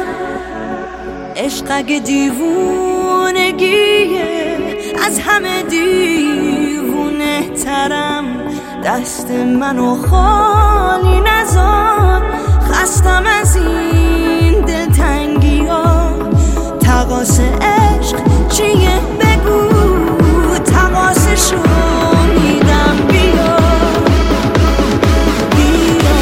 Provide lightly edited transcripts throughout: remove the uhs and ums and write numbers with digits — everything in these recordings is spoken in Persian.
عشق اگه دیوونگیه از همه دیوونه ترم، دست منو خالی نذار، خستم از این دلتنگی ها. تقاص عشق چیه بگو، تقاصشو میدم، بیا بیا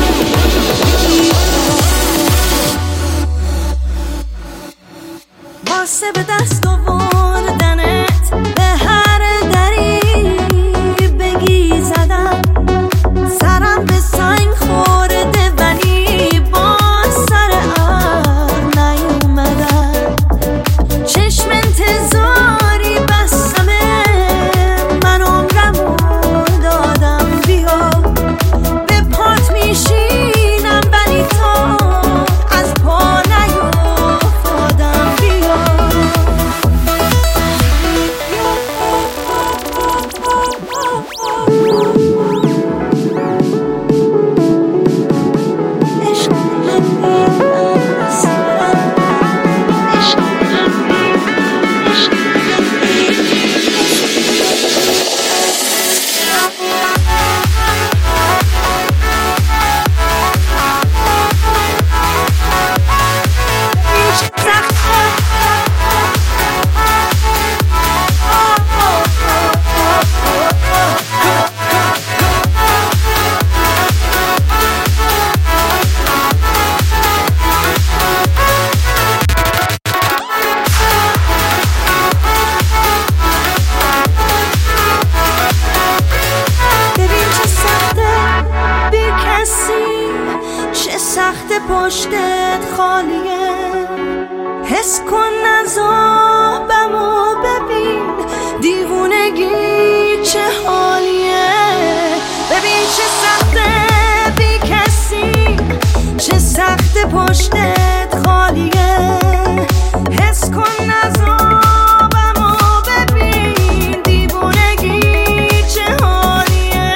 واسه به دست آوردنت به هر دری بگی زدم، سرم به سنگ خورده ولی با سر عقل نیومدم. چشم انتظاری بستمه، من عمرمو دادم، بیا به پات میشینم ولی تا از پا نیفتادم، بیا سخت پشتت خالیه، حس کن عذابمو ببین، دیوونگی چه حالیه. ببین چه سخته بی کسی، چه سخت پشتت خالیه، حس کن عذابمو ببین، دیوونگی چه حالیه.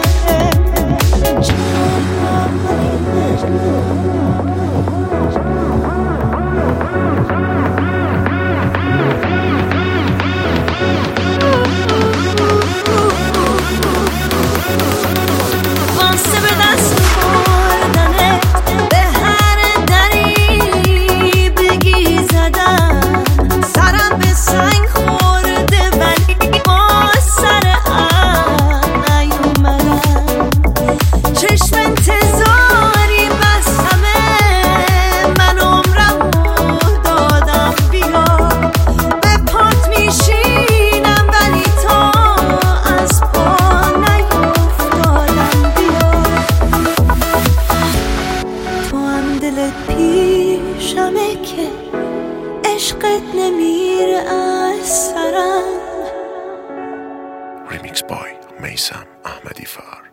واسه به دست آوردنت به هر دری بگی زدم، سرم به سنگ خورده ولی با سر عقل نیومدم. چشم انتظاری بستمه، من عمرمو دادم، بیا به پات میشینم ولی تا از پا نیفتادم، بیا تو هم دلت پیشمه که عشقت نمیره از سرم. Remix by Meysam Ahmadi Far.